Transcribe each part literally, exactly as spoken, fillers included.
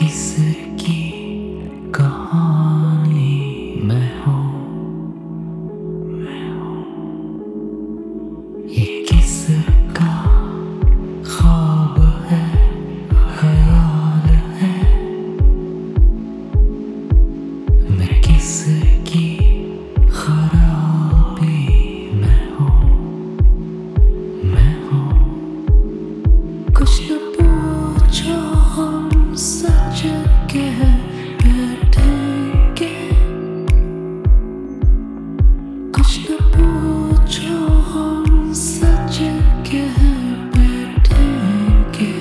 किसकी कहानी मैं हूँ, मैं हूँ। ये किसका ख्वाब है, ख्याल है। मैं किसकी खराबी मैं हूँ, मैं हूँ। कुछ न पूछो हम सच कह बैठेंगे। कुछ न पूछो हम सच कह बैठेंगे।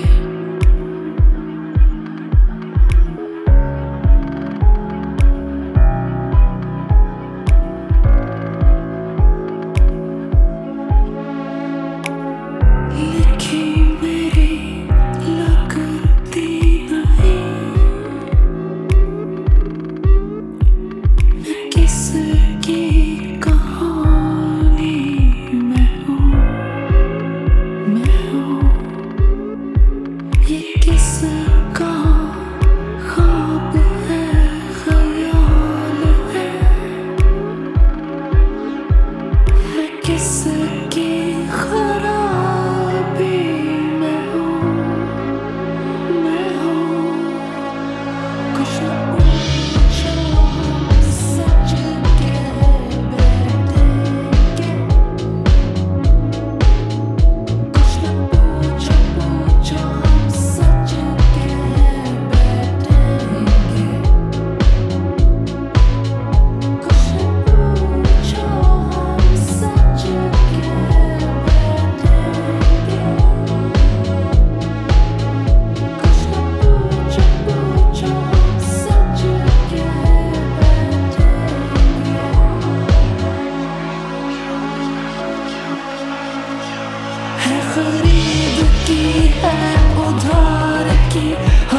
लिखी मेरी लगती नहीं, मैं किसकी कहानी मैं हूँ, मैं हूँ। ये किसका ख्वाब है, ख्याल है। मैं किसकी खराबी मैं हूँ, मैं हूँ। कुछ न पूछो हम सच कह बैठेंगे। कुछ न पूछो पूछो हम सच कह बैठेंगे। कुछ न पूछो हम सच कह बैठेंगे। कुछ न पूछो पूछो हम सच कह बैठेंगे। है खरीद की है उधार की।